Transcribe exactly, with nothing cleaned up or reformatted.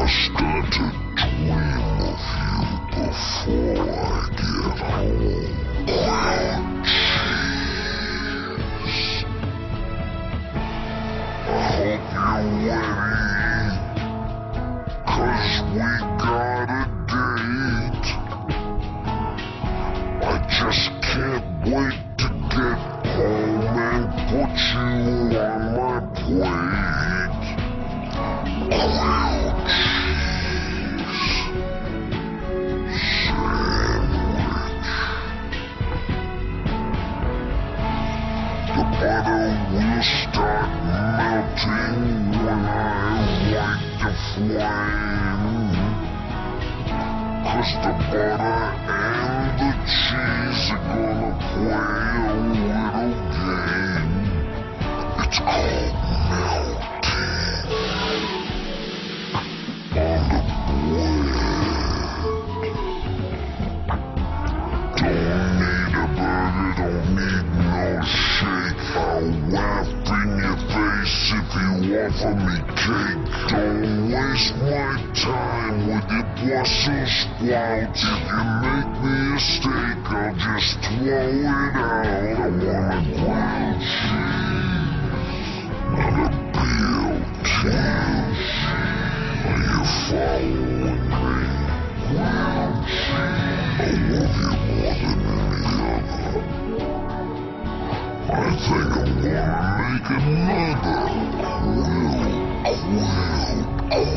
just got to dream of you before I get home. Grilled cheese. I hope you're ready, 'cause we got a date. I just can't wait to get home and put you on my plate. Grilled cheese sandwich. The butter will start melting when I light the flame, 'cause the butter and the cheese are gonna play a little game. It's called melting on the bread. Don't need a burger, don't need no shake. I'll laugh in your face if you offer me cake. Don't waste my time with your Brussels sprouts. If you make me a steak, I'll just throw it out. I want a grilled cheese, not a grilled cheese. Are you following me? Grilled cheese. I love you more than any other. I think I'm gonna make another grilled, grilled, grilled